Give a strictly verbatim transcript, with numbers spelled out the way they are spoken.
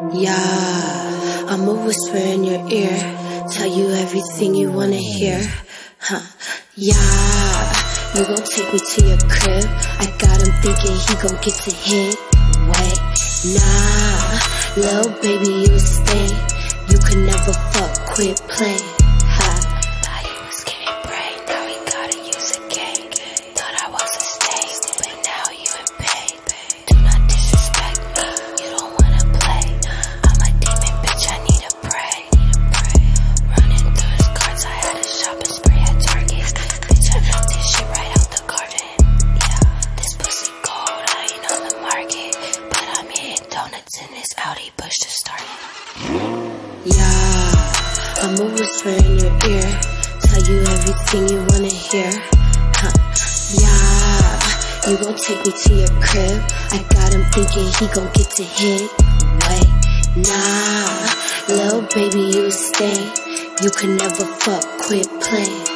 Yeah, I'ma whisper in your ear, tell you everything you wanna hear. Huh? Yeah, you gon' take me to your crib. I got him thinking he gon' get to hit. Wait, nah, little baby, you a stain. You could never fuck, quit playing. Ha, thought he was getting brain, now he gotta use a gang. Thought I was a stain, but now you in pain. Do not disrespect me, you don't wanna play. I'm a demon, bitch, I need a pray. Running through his cards, I had a shopping spree at Target. Bitch, I knocked this shit right out the garden. Yeah, this pussy gold, I ain't on the market, but I'm hitting donuts in this Audi push to start it. Yeah, I'ma whisper in your ear, tell you everything you wanna hear. Huh? Yeah, you gon' take me to your crib. I got him thinking he gon' get to hit. Wait, nah, little baby, you a stain. You could never fuck, quit playing.